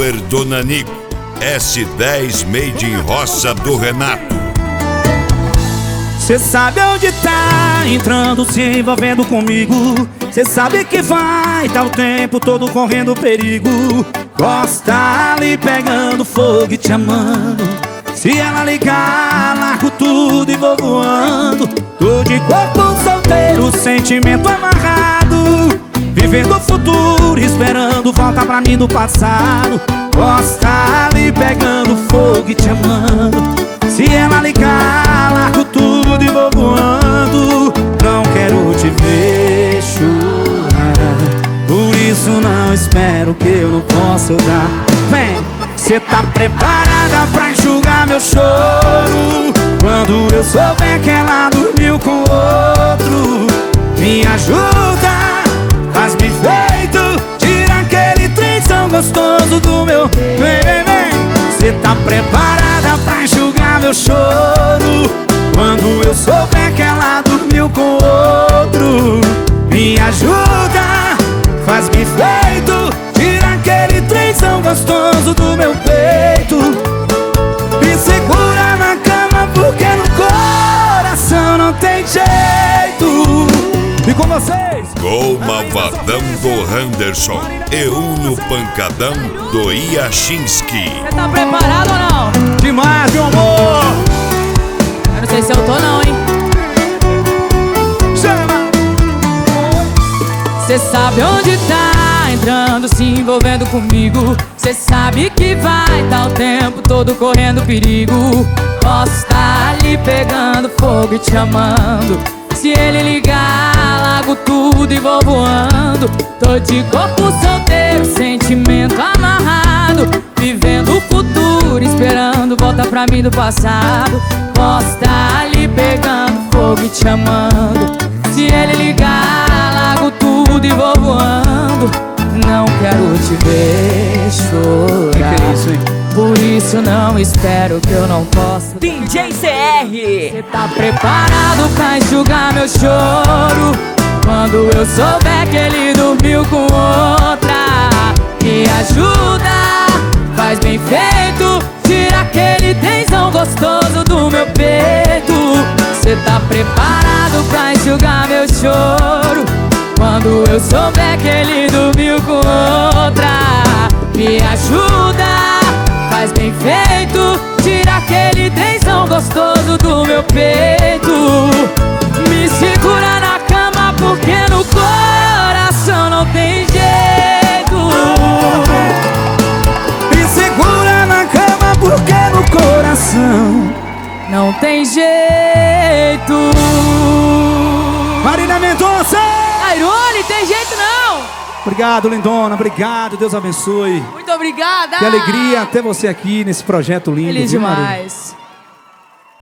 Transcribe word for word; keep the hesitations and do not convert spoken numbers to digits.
Power do Nanico, S dez Made in Roça do Renato. Cê sabe onde tá entrando, se envolvendo comigo. Cê sabe que vai tá o tempo todo correndo perigo. Gosta ali pegando fogo e te amando. Se ela ligar, largo tudo e vou voando. Tô de corpo solteiro, sentimento amarrado, vivendo o futuro, esperando volta pra mim do passado. Gosta ali pegando fogo e te amando. Se ela ligar, largo tudo e vou voando. Não quero te ver chorar, por isso não espero que eu não possa dar. Vem! Cê tá preparada pra enxugar meu choro quando eu souber que ela dormiu com outro? Me ajuda, faz-me feito, tira aquele trem tão gostoso do meu. Vem, vem, vem. Cê tá preparada pra enxugar meu choro quando eu souber que ela dormiu com outro? Me ajuda, faz-me feito, tira aquele trem tão gostoso do meu peito. Me segura na cama porque no coração não tem jeito. E com vocês, Gol Malvadão do Henderson e Uno Pancadão do Iachinski. Você tá preparado ou não? demais, meu amor. Eu não sei se eu tô não, hein? Chama! Cê sabe onde tá entrando, se envolvendo comigo. Cê sabe que vai tá o tempo todo correndo perigo. Posso tá ali pegando fogo e te amando. Se ele ligar, largo tudo e vou voando. Tô de corpo solteiro, sentimento amarrado, vivendo o futuro, esperando volta pra mim do passado. Posso tá ali pegando fogo e te amando. Se ele ligar, largo tudo e vou voando. Não quero te ver chorar, que é isso, hein? por isso não espero que eu não posso. D J C R. Cê tá preparado pra enxugar meu choro quando eu souber que ele dormiu com outra? Me ajuda, faz bem feito, tira aquele tensão gostoso do meu peito. Cê tá preparado pra enxugar meu choro quando eu souber que ele dormiu com outra? Me ajuda, faz bem feito, tira aquele tensão gostoso do meu peito. Me segura na cama porque no coração não tem jeito. Me segura na cama porque no coração não tem jeito. Marina Mendonça! Airone, tem jeito não. Obrigado, lindona, obrigado, Deus abençoe. Muito obrigada. Que alegria ter você aqui nesse projeto lindo. Feliz viu, Marina? demais.